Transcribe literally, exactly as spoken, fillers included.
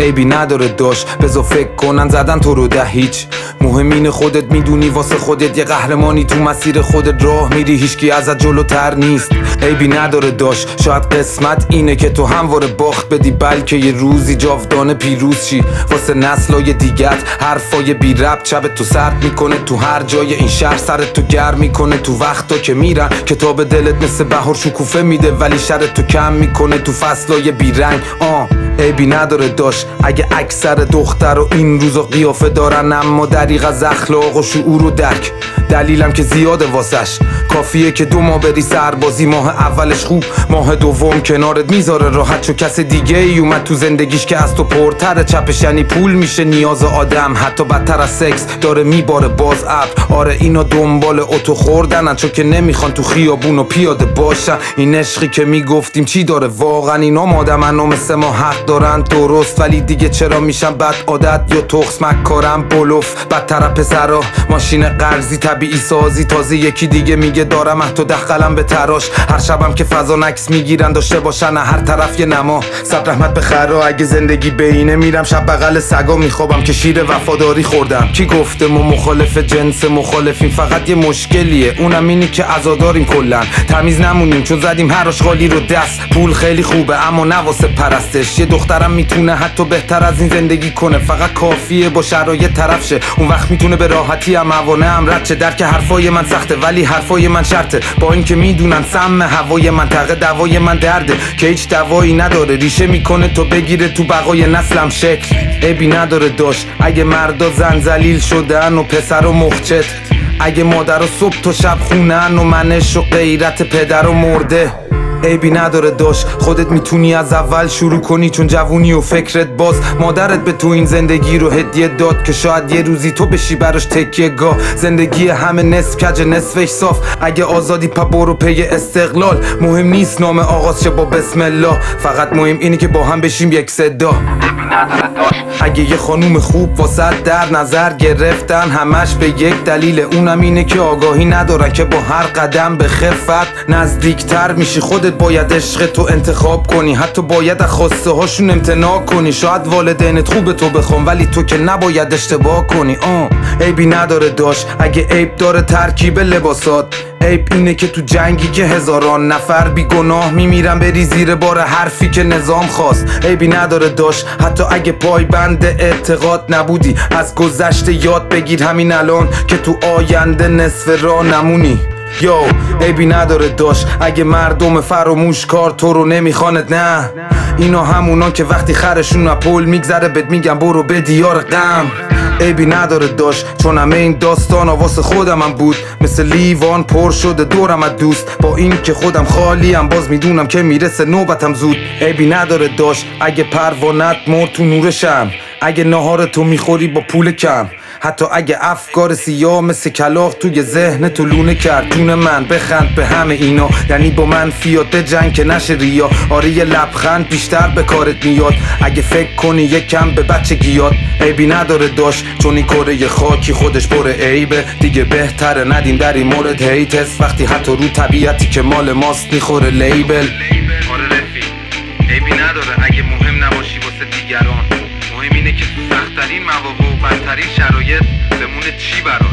عیبی نداره داشت بذار فکر کنن زدن تو رو ده هیچ. مهم اینه خودت میدونی واسه خودت یه قهرمانی، تو مسیر خودت راه میری هیچکی ازت جلوتر نیست. عیبی نداره داشت شاید قسمت اینه که تو همواره باخت بدی، بلکه یه روزی جاودانه پیروز شی. واسه نسلای دیگت حرفای بی ربط شب تو سرد میکنه، تو هر جای این شهر سرت تو گرم میکنه. تو وقتا که میرن کتاب دلت مثل بهار شکوفه میده، ولی شرت تو کم میکنه تو فصلای بیرنگ. آه عیبی نداره داشت اگه اکثر دختر و این روزا قیافه دارن، اما دریغ از اخلاق و شعور و درک. دلیلم که زیاده واسش، کافیه که دو ماه بری سربازی، ماه اولش خوب ماه دوم کنارت میذاره راحت، چو کس دیگه ای اومد تو زندگیش که از تو پرتره. چپش یعنی پول میشه نیاز آدم، حتی بدتر از سکس داره میباره باز ابر. آره اینا دنبال اتو خوردنن، چون که نمیخوان تو خیابون و پیاده باشن. این عشقی که میگفتیم چی داره واقعا؟ اینا آدمن و مثل ما حق دارن درست، ولی دیگه چرا میشن بد عادت یا تخس مکارم بلوف. بدتر پسرا ماشین قرضی طبیعی سازی، تازه یکی دیگه میگه دارم تو ده قلم به تراش. هر شبم که فضا نکس میگیرن داشته باشن هر طرف یه نما. صبر رحمت بخرا اگه زندگی بینه میرم شب بغل سگا میخوابم که شیر وفاداری خوردم. کی گفته ما مخالف جنس مخالفیم؟ فقط یه مشکلیه اونم اینی که عزاداریم کلن، تمیز نمونیم چون زدیم هر آشغالی رو دست. پول خیلی خوبه اما نه واسه پرستش، یه دخترم میتونه حتی بهتر از این زندگی کنه، فقط کافیه با شرایط طرف شه. اون وقت میتونه به راحتی هم موانع هم رد شه. درک حرفای من سخته ولی حرفای من شرطه، با اینکه میدونن سم هوای منطقه دوای من درده که هیچ دوایی نداره، ریشه میکنه تو بگیره تو بقای نسلم شکل. عیبی نداره داشت اگه مردا زن ذلیل شدن و پسر و مخچت، اگه مادر و صبح تا شب خونن و منش و غیرت پدر و مرده. عیبی نداره داشت خودت میتونی از اول شروع کنی، چون جوونی و فکرت باز. مادرت به تو این زندگی رو هدیه داد که شاید یه روزی تو بشی براش تکیه گاه. زندگی همه نصف کج نصفش صاف، اگه آزادی پا برو پی استقلال. مهم نیست نام آغاز شه با بسم الله، فقط مهم اینه که با هم بشیم یک صدا. اگه یه خانوم خوب واسه در نظر گرفتن همش به یک دلیل، اونم اینه که آگاهی ندارن که با هر قدم به خفت نزدیکتر میشی. خودت باید عشق تو انتخاب کنی، حتی باید از خواسته هاشون امتناع کنی. شاید والدینت خوب تو بخوام ولی تو که نباید اشتباه کنی. آه عیبی نداره داشت اگه عیب داره ترکیب لباسات. عیب اینه که تو جنگی که هزاران نفر بی گناه میمیرن بری زیر بار حرفی که نظام خواست. عیبی نداره داشت حتی اگه پای بند اعتقاد نبودی، از گذشته یاد بگیر همین الان که تو آینده نصف راه نمونی. یو عیبی نداره داشت اگه مردم فراموش کار تو رو نمیخواند. نه اینا همونا که وقتی خرشون از پل میگذره بهت میگم برو به دیار غم. عیبی نداره داشت چون همه این داستان واسه خودم هم بود، مثل لیوان پر شده دورم از دوست. با این که خودم خالیم باز میدونم که میرسه نوبتم زود. عیبی نداره داشت اگه پروانت مرد تو نورشم، اگه نهار تو میخوری با پول کم، حتی اگه افکار سیاه مثل کلاغ توی ذهن تو لونه کرد. جون من بخند به همه اینا، یعنی با من فیات جنگ که نشه ریا. آره یه لبخند بیشتر به کارت میاد اگه فکر کنی یکم به بچه گیاد. عیبی نداره داشت چون این کره خاکی خودش پر عیبه، دیگه بهتره ندیم در این مورد هیتست، وقتی حتی رو طبیعتی که مال ماست میخوره لیبل. آره رفیق عیبی نداره اگه مهم نباشی واسه دیگران، مهم اینه که تو سخت‌ترین مواقع و بدترین شرایط بمونه چی برات.